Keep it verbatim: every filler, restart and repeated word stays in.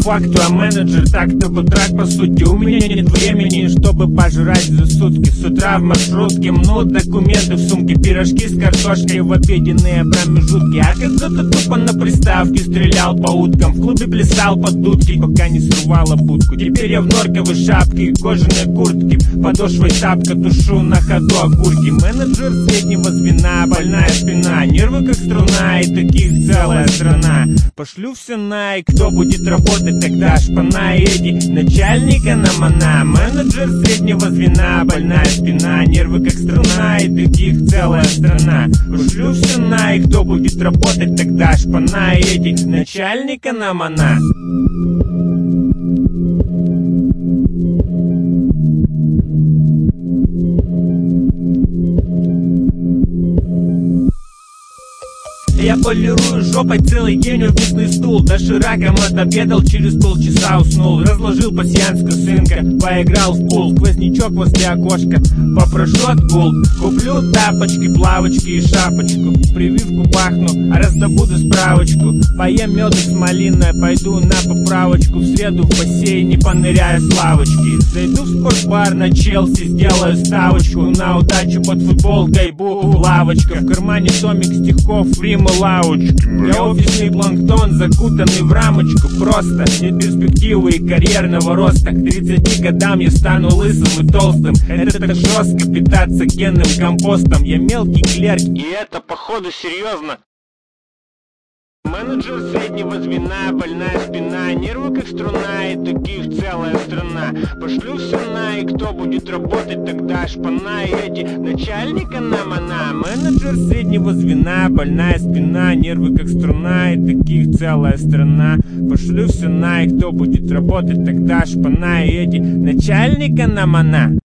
факту, а менеджер так-то трак по сути. У меня нет времени, чтобы пожрать за сутки. С утра в маршрутке мнут документы в сумке, пирожки с картошкой в обеденные промежутки. А когда-то тупо на приставке стрелял по уткам, в клубе плясал под дудки, пока не срывала будку. Теперь я в норковой шапке и кожаной куртке, подошвой тапка, тушу на ходу окурки. Менеджер среднего звена, больная спина, нервы как струна, и таких целая страна. Пошлю все на, и кто будет работать тогда? Шпана и Эдди, начальника нам она. Менеджер среднего звена, больная спина, нервы как струна, и таких целая страна. Пошлю все на, и кто будет работать тогда? Шпана и Эдди, начальника нам она. Я полирую жопой целый день офисный стул, дошираком отобедал, через полчаса уснул. Разложил пасьянс косынка, поиграл в пул, сквознячок возле окошка, попрошу отгул. Куплю тапочки, плавочки и шапочку, прививку бахну, а раздобуду справочку. Поем меду с малиной, пойду на поправочку, в среду в бассейне поныряю с лавочки. Зайду в спортбар на Челси, сделаю ставочку, на удачу под футбол гайбу лавочка. В кармане томик стихов, риму лаучки. Я офисный планктон, закутанный в рамочку. Просто нет перспективы и карьерного роста. К тридцати годам я стану лысым и толстым. Это так жестко питаться генным компостом. Я мелкий клерк, и это походу серьезно. Менеджер среднего звена, больная спина, нервы как струна, и таких целая страна. Пошлю все на, и кто будет работать тогда? Шпана и Эдди, начальника нам она. Менеджер среднего звена, больная спина, нервы как струна, и таких целая страна. Пошлю все на, и кто будет работать тогда? Шпана и Эдди, начальника нам она.